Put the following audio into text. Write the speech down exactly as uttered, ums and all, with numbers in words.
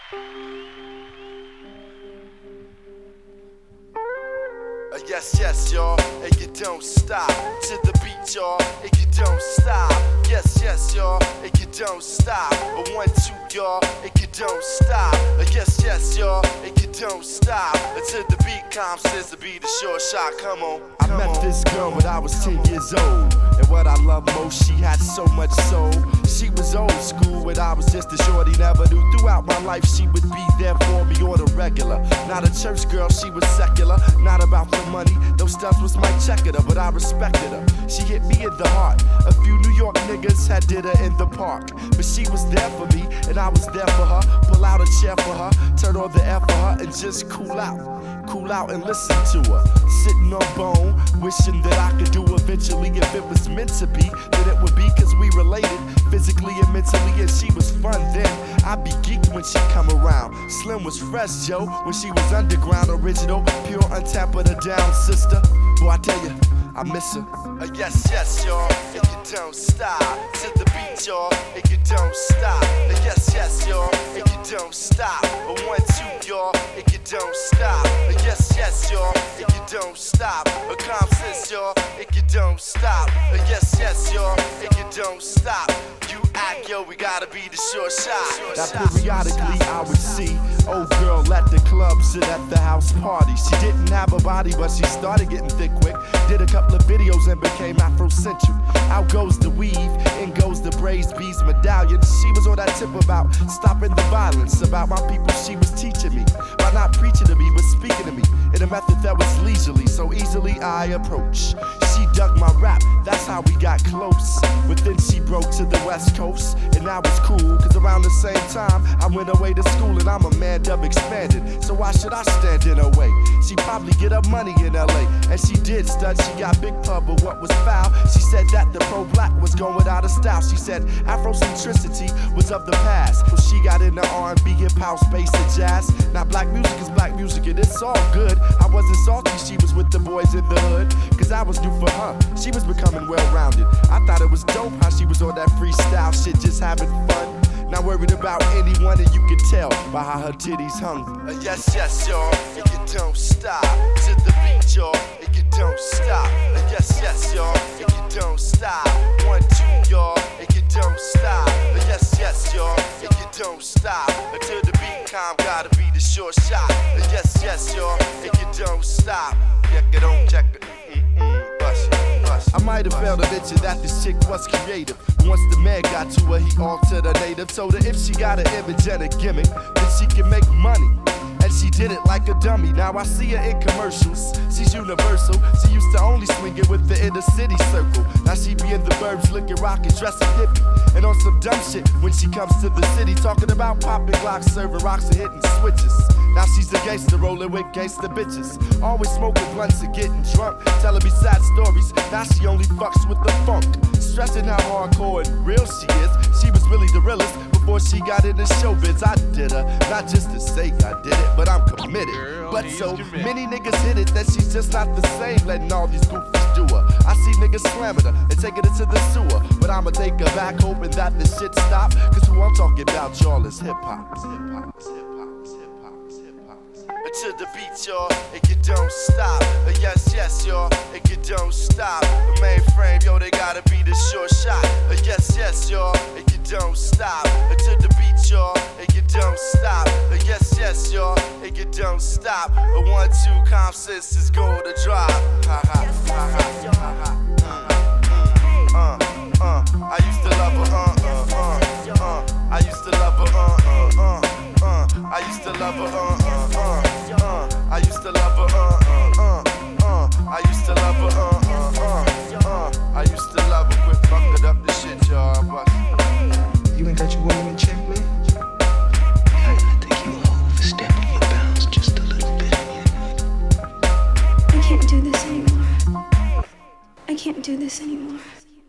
Uh, yes, yes, y'all, and you don't stop. To the beat, y'all, and you don't stop. Yes, yes, y'all, and you don't stop. A one, two, y'all, and you don't stop. Uh, yes, yes, y'all, and you don't stop. Uh, to the beat, calm says to be the short shot. Come on, come I met on. This girl when I was ten years old, and what I love most, she had so much soul. She was old school when I was just a shorty, never knew. Throughout my life, she would be there for me on the regular. Not a church girl, she was secular. Not about the money, those stunts was my checker, but I respected her. She hit me in the heart. A few New York niggas had did her in the park, but she was there for me, and I was there for her. Pull out a chair for her, turn on the air for her, and just cool out. Cool out and listen to her. Sitting on bone, wishing that I could do eventually. If it was meant to be, then it would be, cause we related physically and mentally, and she was fun then. I'd be geeked when she come around. Slim was fresh, Joe, when she was underground, original, pure, untapped, her down, sister. Boy, I tell you, I miss her. Uh, yes, yes, y'all, and you don't stop. To the beat, y'all, and you don't stop. Uh, yes, yes, y'all, and you don't stop. A one, two, y'all, and you don't stop. Uh, yes, yes, y'all, and you don't stop. A calm sense, y'all, and you don't stop. Uh, yes, yes, y'all, and you don't stop. You act, yo, we gotta be the short shot. Now periodically I would see old girl at the club, sit at the house party. She didn't have a body, but she started getting thick quick. Did a couple of videos and became Afrocentric. Out goes the weave, in goes the braids, beads, medallions. She was on that tip about stopping the violence. About my people she was teaching me, by not preaching to me, but speaking to me in a method that was leisurely, so easily I approach. She dug my rap, that's how we got close. But then she broke to the west coast, and that was cool, cause around the same time I went away to school, and I'm a man dub expanded, so why should I stand in her way? She probably get up money in L A, and she did stud, she got big pub, but what was foul? She said that the pro-black was going out of style. She said Afrocentricity was of the past. So she got into R and B, hip house, bass, and jazz. Now black music is black music, and it's all good. I wasn't salty, she was with the boys in the hood, cause I was new for her. She was becoming well-rounded. I thought it was dope how she was on that freestyle shit, just having fun. Not worried about anyone, and you can tell by how her titties hung. Uh, yes, yes, y'all, and you don't stop. To the beat, y'all, and you don't stop. Uh, yes, yes, y'all, and you don't stop. One, two, y'all, and you don't stop. Uh, yes, yes, y'all, and you don't stop. Uh, to the beat, calm, gotta be the short shot. Uh, yes, yes, y'all, and you don't stop. Check it on, check it. Mm-mm, bust it, bust it. I might have failed to mention that this chick was creative. Once the man got to her, he altered her native. Told her if she got an image and a gimmick, then she can make money. And she did it like a dummy. Now I see her in commercials. She's universal. She used to only swing it with the inner city circle. Now she be in the burbs looking rockin', dressing hippie, and on some dumb shit when she comes to the city, talking about popping glocks, serving rocks, and hitting switches. Now she's a gangster rolling with gangster bitches, always smoking blunts and getting drunk, telling me sad stories. Now she only fucks with the funk, stressing how hardcore and real she is. She was really the realest before she got into showbiz. I did her, not just to say I did it, but I'm committed. Girl, but so committed. Many niggas hit it that she's just not the same, letting all these goofies do her. I see niggas slamming her and taking her to the sewer, but I'ma take her back hoping that the shit stop, cause who I'm talking about, y'all, is hip-hop. Hip-hop, hip-hop, hip-hop, hip-hop. To the beat, y'all, and you don't stop. Uh, yes, yes, y'all, and you don't stop. The mainframe, yo, they gotta be the short shot. Uh, yes, yes, y'all, and you don't stop. Uh, to the beat, y'all, and you don't stop. Uh, yes, yes, y'all, and you don't stop. A uh, one, two, calm sense is going to drop. Ha ha, ha ha, ha ha.